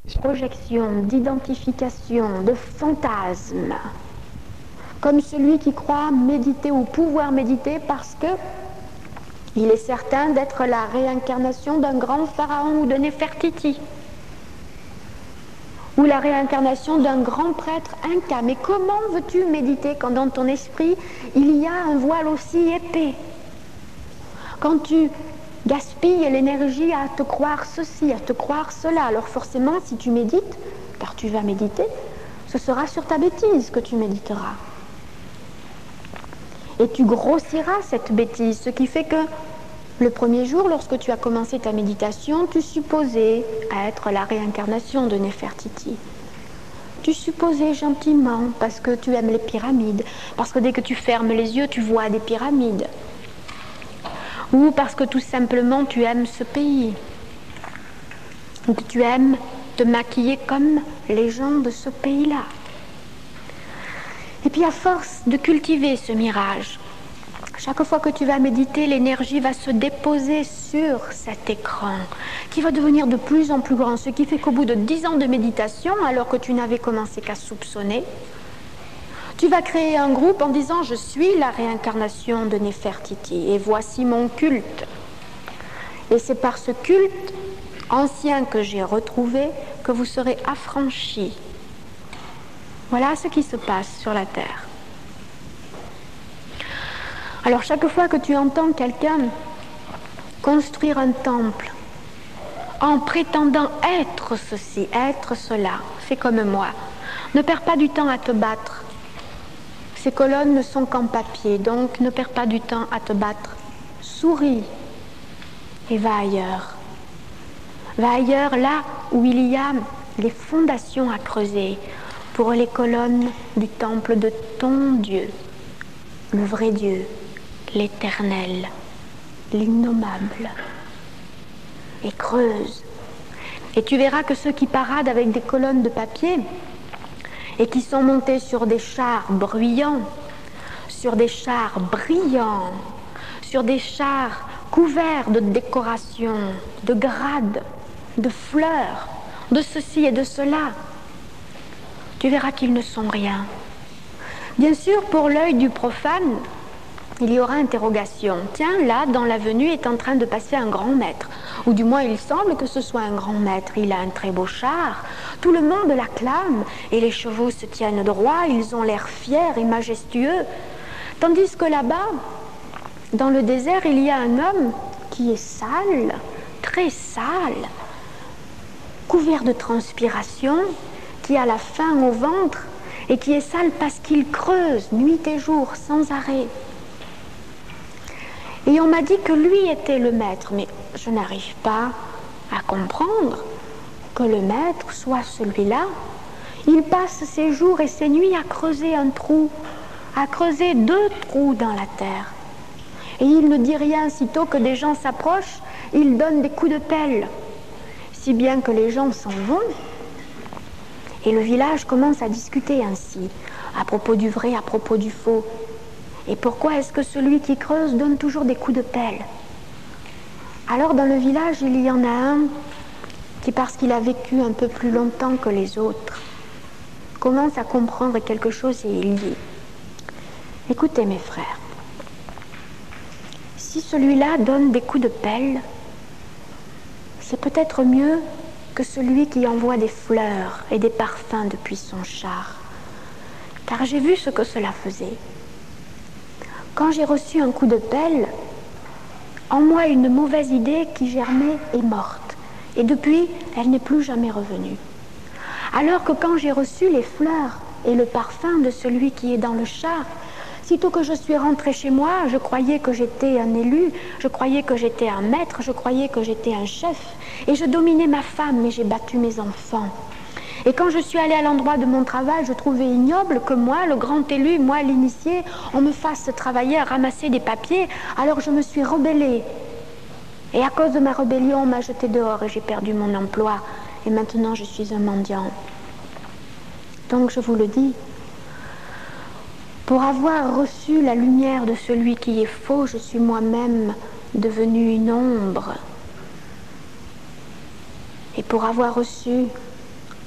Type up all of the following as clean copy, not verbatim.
projection, d'identification, de fantasme, comme celui qui croit méditer ou pouvoir méditer parce que il est certain d'être la réincarnation d'un grand pharaon ou de Néfertiti, ou la réincarnation d'un grand prêtre inca. Mais comment veux-tu méditer quand dans ton esprit il y a un voile aussi épais? Quand tu gaspilles l'énergie à te croire ceci, à te croire cela, alors forcément si tu médites, car tu vas méditer, ce sera sur ta bêtise que tu méditeras. Et tu grossiras cette bêtise, ce qui fait que le premier jour, lorsque tu as commencé ta méditation, tu supposais être la réincarnation de Néfertiti. Tu supposais gentiment, parce que tu aimes les pyramides, parce que dès que tu fermes les yeux, tu vois des pyramides. Ou parce que tout simplement tu aimes ce pays. Ou que tu aimes te maquiller comme les gens de ce pays-là. Et puis à force de cultiver ce mirage, chaque fois que tu vas méditer, l'énergie va se déposer sur cet écran qui va devenir de plus en plus grand, ce qui fait qu'au bout de 10 ans de méditation, alors que tu n'avais commencé qu'à soupçonner, tu vas créer un groupe en disant « Je suis la réincarnation de Néfertiti et voici mon culte ». Et c'est par ce culte ancien que j'ai retrouvé que vous serez affranchis. Voilà ce qui se passe sur la terre. Alors chaque fois que tu entends quelqu'un construire un temple en prétendant être ceci, être cela, fais comme moi. Ne perds pas du temps à te battre. Ces colonnes ne sont qu'en papier, donc ne perds pas du temps à te battre. Souris et va ailleurs. Va ailleurs là où il y a les fondations à creuser pour les colonnes du temple de ton Dieu, le vrai Dieu, l'éternel, l'innommable. Et creuse. Et tu verras que ceux qui paradent avec des colonnes de papier et qui sont montés sur des chars bruyants, sur des chars brillants, sur des chars couverts de décorations, de grades, de fleurs, de ceci et de cela, tu verras qu'ils ne sont rien. Bien sûr, pour l'œil du profane, il y aura interrogation. Tiens, là, dans l'avenue est en train de passer un grand maître. Ou du moins, il semble que ce soit un grand maître. Il a un très beau char. Tout le monde l'acclame. Et les chevaux se tiennent droit. Ils ont l'air fiers et majestueux. Tandis que là-bas, dans le désert, il y a un homme qui est sale, très sale, couvert de transpiration, qui a la faim au ventre et qui est sale parce qu'il creuse nuit et jour sans arrêt. Et on m'a dit que lui était le maître, mais je n'arrive pas à comprendre que le maître soit celui-là. Il passe ses jours et ses nuits à creuser un trou, à creuser 2 trous dans la terre. Et il ne dit rien, sitôt que des gens s'approchent, il donne des coups de pelle, si bien que les gens s'en vont. Et le village commence à discuter ainsi, à propos du vrai, à propos du faux. Et pourquoi est-ce que celui qui creuse donne toujours des coups de pelle? Alors dans le village, il y en a un qui, parce qu'il a vécu un peu plus longtemps que les autres, commence à comprendre quelque chose et il dit « Écoutez mes frères, si celui-là donne des coups de pelle, c'est peut-être mieux que celui qui envoie des fleurs et des parfums depuis son char, car j'ai vu ce que cela faisait. Quand j'ai reçu un coup de pelle, en moi une mauvaise idée qui germait est morte, et depuis, elle n'est plus jamais revenue. Alors que quand j'ai reçu les fleurs et le parfum de celui qui est dans le char, sitôt que je suis rentrée chez moi, je croyais que j'étais un élu, je croyais que j'étais un maître, je croyais que j'étais un chef, et je dominais ma femme et j'ai battu mes enfants. Et quand je suis allée à l'endroit de mon travail, je trouvais ignoble que moi, le grand élu, moi l'initié, on me fasse travailler à ramasser des papiers, alors je me suis rebellée. Et à cause de ma rébellion, on m'a jeté dehors et j'ai perdu mon emploi. Et maintenant, je suis un mendiant. Donc, je vous le dis, pour avoir reçu la lumière de celui qui est faux, je suis moi-même devenue une ombre. Et pour avoir reçu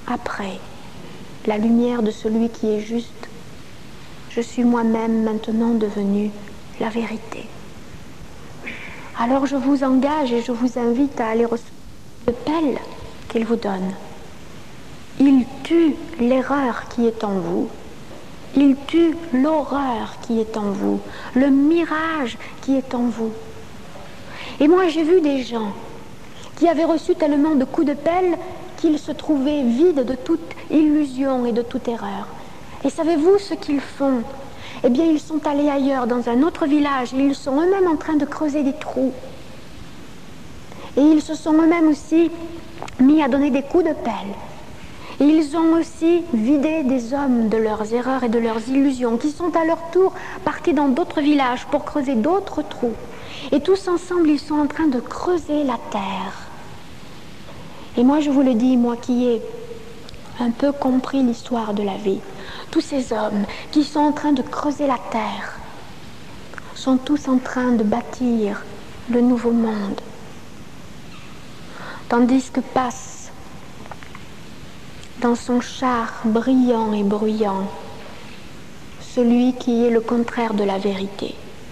après la lumière de celui qui est juste, je suis moi-même maintenant devenue la vérité. Alors je vous engage et je vous invite à aller recevoir le pelle qu'il vous donne. Il tue l'erreur qui est en vous. Il tue l'horreur qui est en vous, le mirage qui est en vous. Et moi j'ai vu des gens qui avaient reçu tellement de coups de pelle qu'ils se trouvaient vides de toute illusion et de toute erreur. Et savez-vous ce qu'ils font? Eh bien, ils sont allés ailleurs, dans un autre village, et ils sont eux-mêmes en train de creuser des trous. Et ils se sont eux-mêmes aussi mis à donner des coups de pelle. Et ils ont aussi vidé des hommes de leurs erreurs et de leurs illusions, qui sont à leur tour partis dans d'autres villages pour creuser d'autres trous. Et tous ensemble, ils sont en train de creuser la terre. Et moi, je vous le dis, moi qui ai un peu compris l'histoire de la vie, tous ces hommes qui sont en train de creuser la terre sont tous en train de bâtir le nouveau monde. Tandis que passe dans son char brillant et bruyant celui qui est le contraire de la vérité.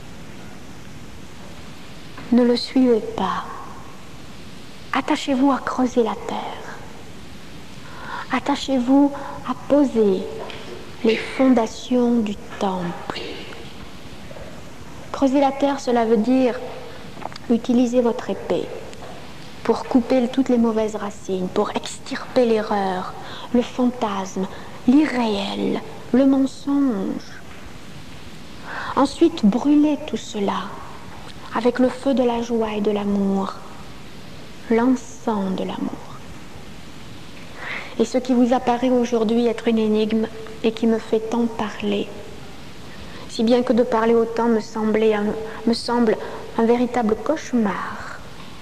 Ne le suivez pas. Attachez-vous à creuser la terre. Attachez-vous à poser les fondations du temple. Creuser la terre, cela veut dire utiliser votre épée pour couper toutes les mauvaises racines, pour extirper l'erreur, le fantasme, l'irréel, le mensonge. Ensuite, brûler tout cela avec le feu de la joie et de l'amour, l'encens de l'amour. Et ce qui vous apparaît aujourd'hui être une énigme et qui me fait tant parler, si bien que de parler autant me semble un véritable cauchemar.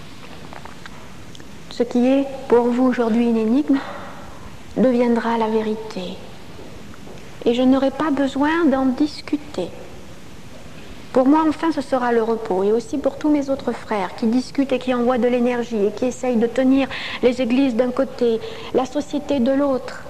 Ce qui est pour vous aujourd'hui une énigme deviendra la vérité. Et je n'aurai pas besoin d'en discuter. Pour moi, enfin, ce sera le repos, et aussi pour tous mes autres frères qui discutent et qui envoient de l'énergie et qui essayent de tenir les églises d'un côté, la société de l'autre.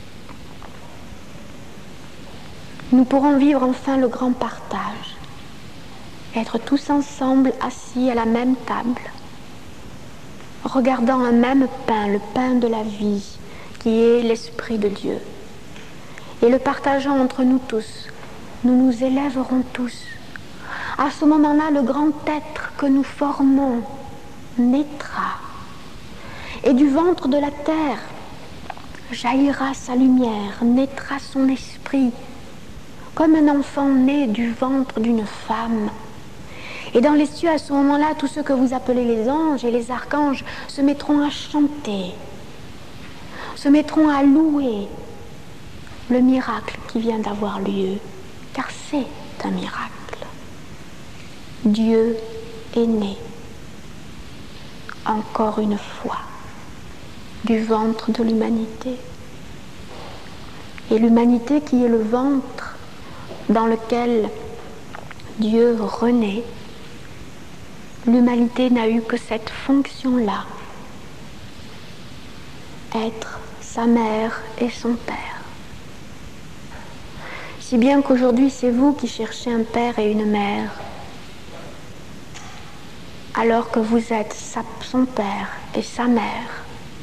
Nous pourrons vivre enfin le grand partage, être tous ensemble assis à la même table, regardant un même pain, le pain de la vie, qui est l'Esprit de Dieu. Et le partageant entre nous tous, nous nous élèverons tous. À ce moment-là, le grand être que nous formons naîtra. Et du ventre de la terre jaillira sa lumière, naîtra son esprit, comme un enfant né du ventre d'une femme. Et dans les cieux, à ce moment-là, tous ceux que vous appelez les anges et les archanges se mettront à chanter, se mettront à louer le miracle qui vient d'avoir lieu, car c'est un miracle. Dieu est né, encore une fois, du ventre de l'humanité. Et l'humanité qui est le ventre dans lequel Dieu renaît, l'humanité n'a eu que cette fonction-là, être sa mère et son père. Si bien qu'aujourd'hui c'est vous qui cherchez un père et une mère, alors que vous êtes son père et sa mère.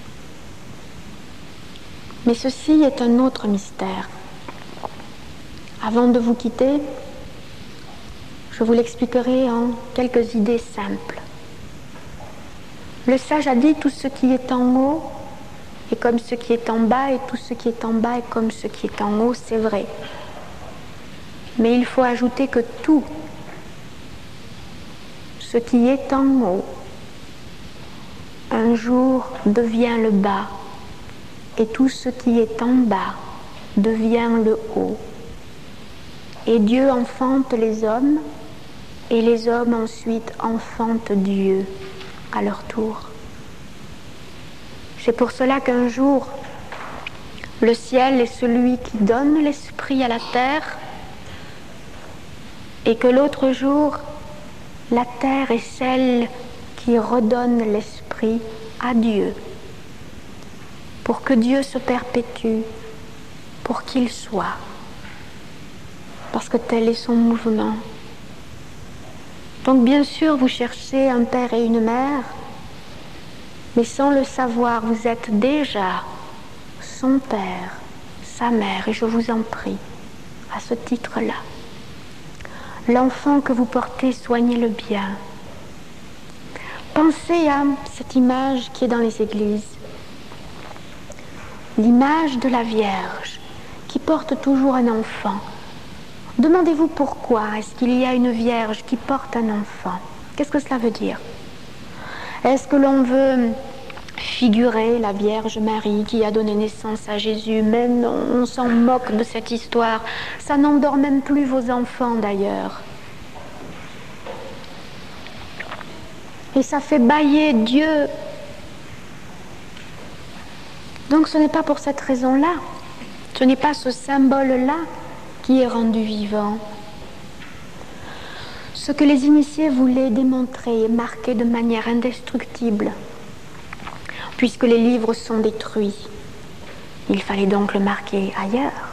Mais ceci est un autre mystère. Avant de vous quitter, je vous l'expliquerai en quelques idées simples. Le sage a dit: tout ce qui est en haut est comme ce qui est en bas, et tout ce qui est en bas est comme ce qui est en haut, c'est vrai. Mais il faut ajouter que tout ce qui est en haut, un jour devient le bas, et tout ce qui est en bas devient le haut. Et Dieu enfante les hommes, et les hommes ensuite enfantent Dieu à leur tour. C'est pour cela qu'un jour, le ciel est celui qui donne l'esprit à la terre, et que l'autre jour, la terre est celle qui redonne l'esprit à Dieu. pour que Dieu se perpétue, pour qu'il soit, parce que tel est son mouvement. Donc bien sûr, vous cherchez un père et une mère, mais sans le savoir, vous êtes déjà son père, sa mère, et je vous en prie, à ce titre-là. L'enfant que vous portez, soignez-le bien. Pensez à cette image qui est dans les églises, l'image de la Vierge qui porte toujours un enfant. Demandez-vous pourquoi est-ce qu'il y a une Vierge qui porte un enfant. Qu'est-ce que cela veut dire? Est-ce que l'on veut figurer la Vierge Marie qui a donné naissance à Jésus? Mais non, on s'en moque de cette histoire. Ça n'endort même plus vos enfants d'ailleurs. Et ça fait bâiller Dieu. Donc ce n'est pas pour cette raison-là. Ce n'est pas ce symbole-là qui est rendu vivant. Ce que les initiés voulaient démontrer et marquer de manière indestructible, puisque les livres sont détruits, il fallait donc le marquer ailleurs.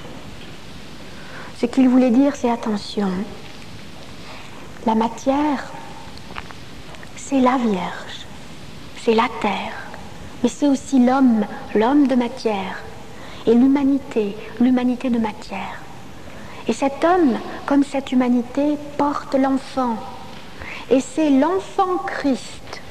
Ce qu'il voulait dire, c'est attention, la matière, c'est la Vierge, c'est la terre, mais c'est aussi l'homme, l'homme de matière, et l'humanité, l'humanité de matière. Et cet homme, comme cette humanité, porte l'enfant. Et c'est l'enfant Christ.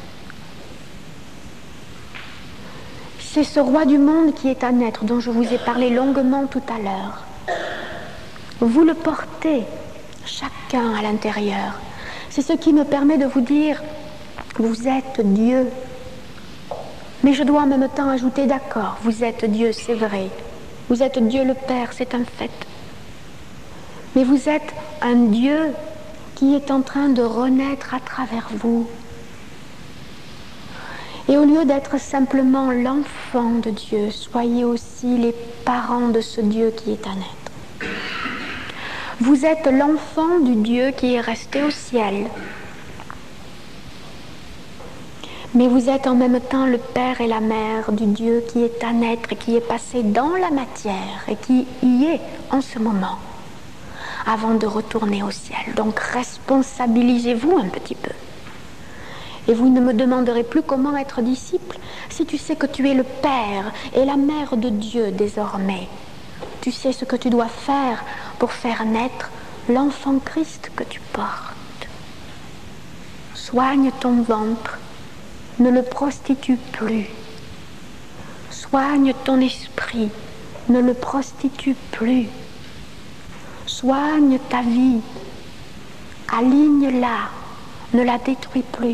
C'est ce roi du monde qui est à naître, dont je vous ai parlé longuement tout à l'heure. Vous le portez, chacun à l'intérieur. C'est ce qui me permet de vous dire, vous êtes Dieu. Mais je dois en même temps ajouter, d'accord, vous êtes Dieu, c'est vrai. Vous êtes Dieu le Père, c'est un fait. Mais vous êtes un Dieu qui est en train de renaître à travers vous. Et au lieu d'être simplement l'enfant de Dieu, soyez aussi les parents de ce Dieu qui est à naître. Vous êtes l'enfant du Dieu qui est resté au ciel. Mais vous êtes en même temps le père et la mère du Dieu qui est à naître et qui est passé dans la matière et qui y est en ce moment, avant de retourner au ciel. Donc responsabilisez-vous un petit peu. Et vous ne me demanderez plus comment être disciple si tu sais que tu es le père et la mère de Dieu désormais. Tu sais ce que tu dois faire pour faire naître l'enfant Christ que tu portes. Soigne ton ventre, ne le prostitue plus. Soigne ton esprit, ne le prostitue plus. Soigne ta vie, aligne-la, ne la détruis plus.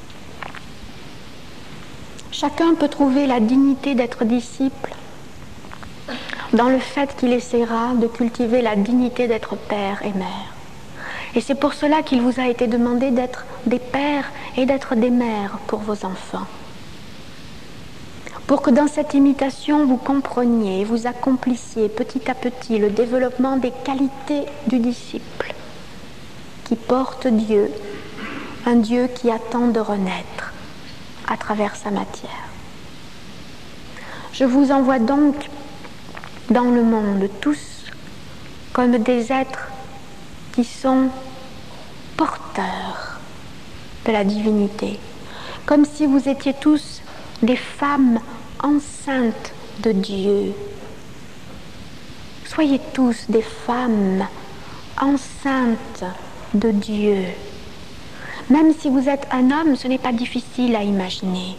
Chacun peut trouver la dignité d'être disciple dans le fait qu'il essaiera de cultiver la dignité d'être père et mère. Et c'est pour cela qu'il vous a été demandé d'être des pères et d'être des mères pour vos enfants. Pour que dans cette imitation, vous compreniez et vous accomplissiez petit à petit le développement des qualités du disciple qui porte Dieu, un Dieu qui attend de renaître à travers sa matière. Je vous envoie donc dans le monde tous comme des êtres qui sont porteurs de la divinité, comme si vous étiez tous des femmes enceintes de Dieu. Soyez tous des femmes enceintes de Dieu. Même si vous êtes un homme, ce n'est pas difficile à imaginer.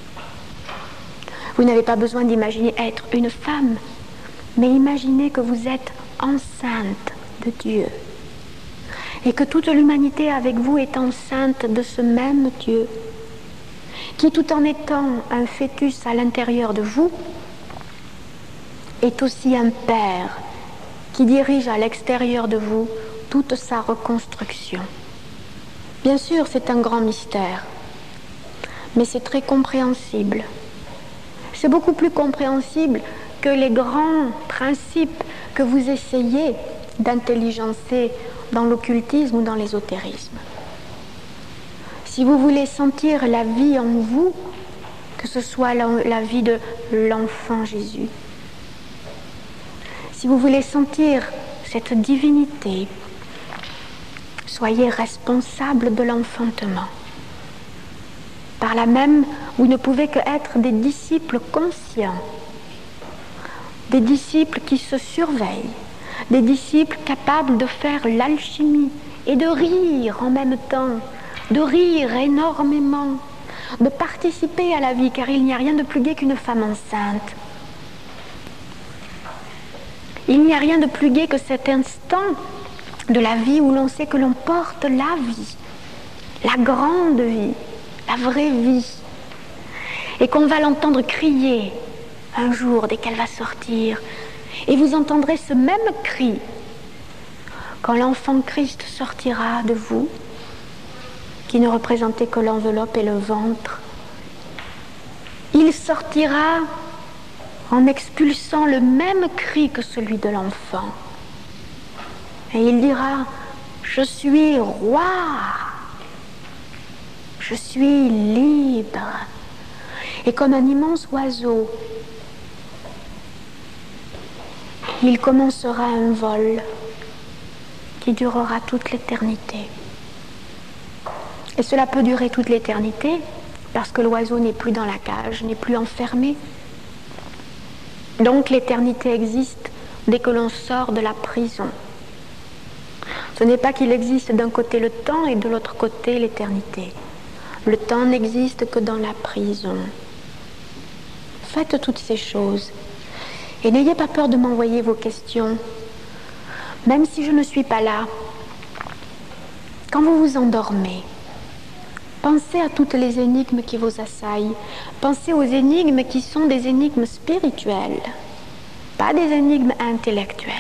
Vous n'avez pas besoin d'imaginer être une femme, mais imaginez que vous êtes enceinte de Dieu et que toute l'humanité avec vous est enceinte de ce même Dieu qui, tout en étant un fœtus à l'intérieur de vous, est aussi un Père qui dirige à l'extérieur de vous toute sa reconstruction. Bien sûr, c'est un grand mystère, mais c'est très compréhensible. C'est beaucoup plus compréhensible que les grands principes que vous essayez d'intelligencer dans l'occultisme ou dans l'ésotérisme. Si vous voulez sentir la vie en vous, que ce soit la vie de l'enfant Jésus. Si vous voulez sentir cette divinité, soyez responsable de l'enfantement. Par là même, vous ne pouvez qu'être des disciples conscients, des disciples qui se surveillent, des disciples capables de faire l'alchimie et de rire en même temps, de rire énormément, de participer à la vie, car il n'y a rien de plus gai qu'une femme enceinte. Il n'y a rien de plus gai que cet instant de la vie où l'on sait que l'on porte la vie, la grande vie, la vraie vie, et qu'on va l'entendre crier un jour dès qu'elle va sortir. Et vous entendrez ce même cri quand l'enfant Christ sortira de vous, qui ne représentait que l'enveloppe et le ventre. Il sortira en expulsant le même cri que celui de l'enfant. Et il dira, je suis roi, je suis libre. Et comme un immense oiseau, il commencera un vol qui durera toute l'éternité. Et cela peut durer toute l'éternité parce que l'oiseau n'est plus dans la cage, n'est plus enfermé. Donc l'éternité existe dès que l'on sort de la prison. Ce n'est pas qu'il existe d'un côté le temps et de l'autre côté l'éternité. Le temps n'existe que dans la prison. Faites toutes ces choses. Et n'ayez pas peur de m'envoyer vos questions. Même si je ne suis pas là, quand vous vous endormez, pensez à toutes les énigmes qui vous assaillent. Pensez aux énigmes qui sont des énigmes spirituelles, pas des énigmes intellectuelles.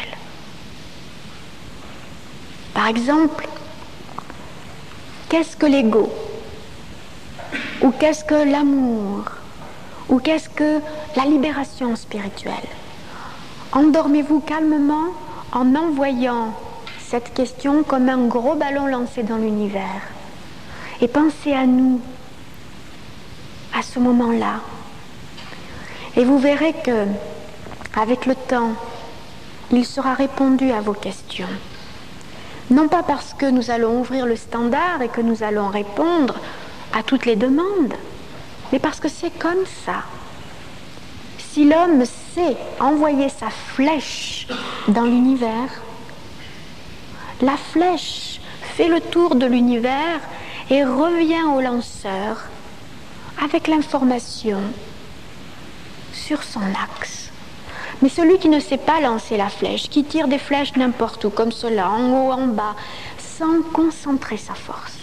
Par exemple, qu'est-ce que l'ego? Ou qu'est-ce que l'amour? Ou qu'est-ce que la libération spirituelle? Endormez-vous calmement en envoyant cette question comme un gros ballon lancé dans l'univers. Et pensez à nous, à ce moment-là. Et vous verrez que, avec le temps, il sera répondu à vos questions. Non pas parce que nous allons ouvrir le standard et que nous allons répondre à toutes les demandes, mais parce que c'est comme ça. Si l'homme sait envoyer sa flèche dans l'univers, la flèche fait le tour de l'univers et revient au lanceur avec l'information sur son axe. Mais celui qui ne sait pas lancer la flèche, qui tire des flèches n'importe où, comme cela, en haut, en bas, sans concentrer sa force,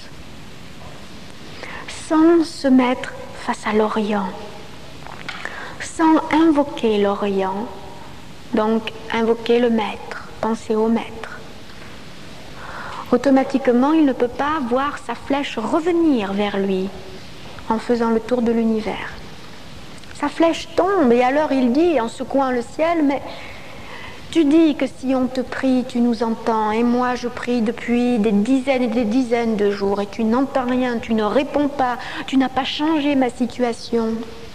sans se mettre face à l'Orient, sans invoquer l'Orient, donc invoquer le maître, penser au maître, automatiquement il ne peut pas voir sa flèche revenir vers lui en faisant le tour de l'univers. Sa flèche tombe et alors il dit en secouant le ciel, mais tu dis que si on te prie, tu nous entends, et moi je prie depuis des dizaines et des dizaines de jours et tu n'entends rien, tu ne réponds pas, tu n'as pas changé ma situation.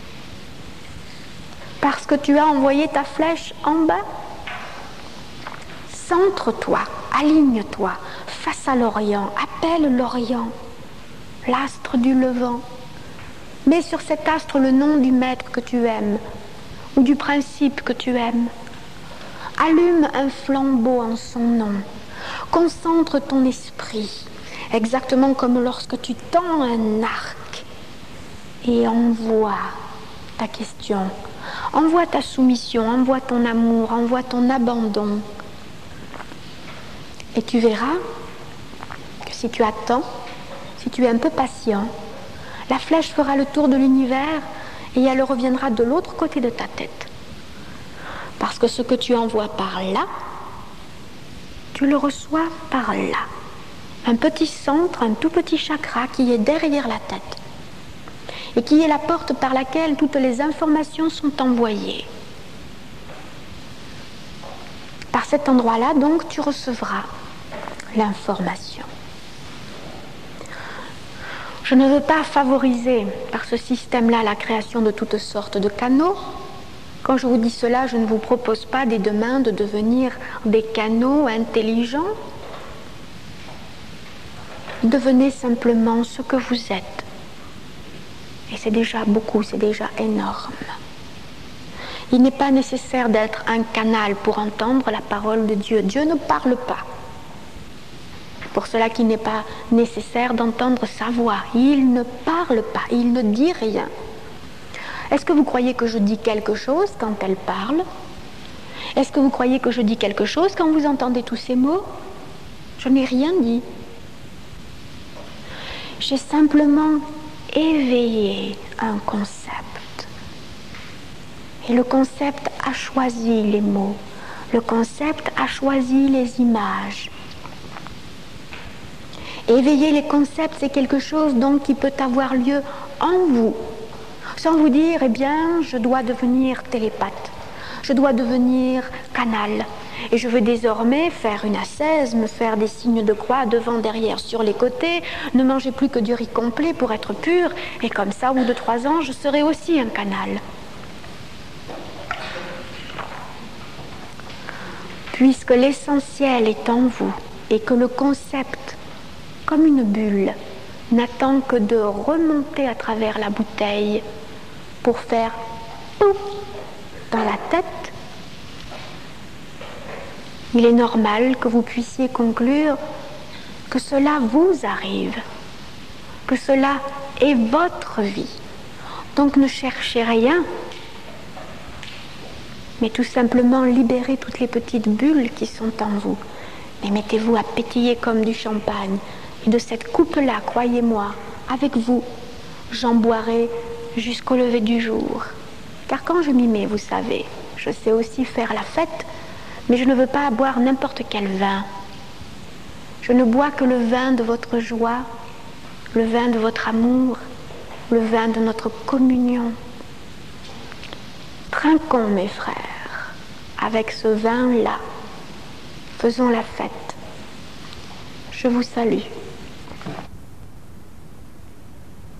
Parce que tu as envoyé ta flèche en bas. Centre-toi, aligne-toi face à l'Orient, appelle l'Orient, l'astre du levant. Mets sur cet astre le nom du maître que tu aimes ou du principe que tu aimes. Allume un flambeau en son nom. Concentre ton esprit, exactement comme lorsque tu tends un arc et envoie ta question, envoie ta soumission, envoie ton amour, envoie ton abandon. Et tu verras que si tu attends, si tu es un peu patient, la flèche fera le tour de l'univers et elle reviendra de l'autre côté de ta tête. Parce que ce que tu envoies par là, tu le reçois par là. Un petit centre, un tout petit chakra qui est derrière la tête et qui est la porte par laquelle toutes les informations sont envoyées. Par cet endroit-là, donc, tu recevras l'information. Je ne veux pas favoriser par ce système-là la création de toutes sortes de canaux, Quand je vous dis cela, je ne vous propose pas dès demain de devenir des canaux intelligents. Devenez simplement ce que vous êtes. Et c'est déjà beaucoup, c'est déjà énorme. Il n'est pas nécessaire d'être un canal pour entendre la parole de Dieu. Dieu ne parle pas. Pour cela qu'il n'est pas nécessaire d'entendre sa voix. Il ne parle pas, il ne dit rien. Est-ce que vous croyez que je dis quelque chose quand elle parle? Est-ce que vous croyez que je dis quelque chose quand vous entendez tous ces mots? Je n'ai rien dit. J'ai simplement éveillé un concept. Et le concept a choisi les mots. Le concept a choisi les images. Éveiller les concepts, c'est quelque chose donc qui peut avoir lieu en vous, sans vous dire, eh bien, je dois devenir télépathe, je dois devenir canal, et je veux désormais faire une ascèse, me faire des signes de croix devant, derrière, sur les côtés, ne manger plus que du riz complet pour être pur, et comme ça, au bout de 3 ans, je serai aussi un canal. Puisque l'essentiel est en vous, et que le concept, comme une bulle, n'attend que de remonter à travers la bouteille pour faire pouf dans la tête, il est normal que vous puissiez conclure que cela vous arrive, que cela est votre vie. Donc ne cherchez rien, mais tout simplement libérez toutes les petites bulles qui sont en vous. Et mettez-vous à pétiller comme du champagne. Et de cette coupe-là, croyez-moi, avec vous, j'en boirai jusqu'au lever du jour. Car quand je m'y mets, vous savez, je sais aussi faire la fête, mais je ne veux pas boire n'importe quel vin. Je ne bois que le vin de votre joie, le vin de votre amour, le vin de notre communion. Trinquons, mes frères, avec ce vin-là. Faisons la fête. Je vous salue.